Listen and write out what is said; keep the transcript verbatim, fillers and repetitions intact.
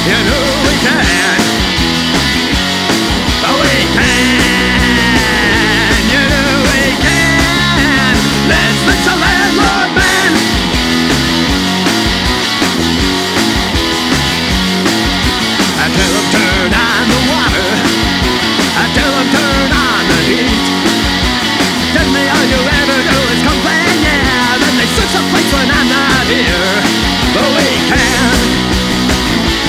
You know we can. Oh, we can. You know we can. Let's fix the landlord man. I tell him turn on the water. I tell him turn on the heat. Tell me all you ever do is come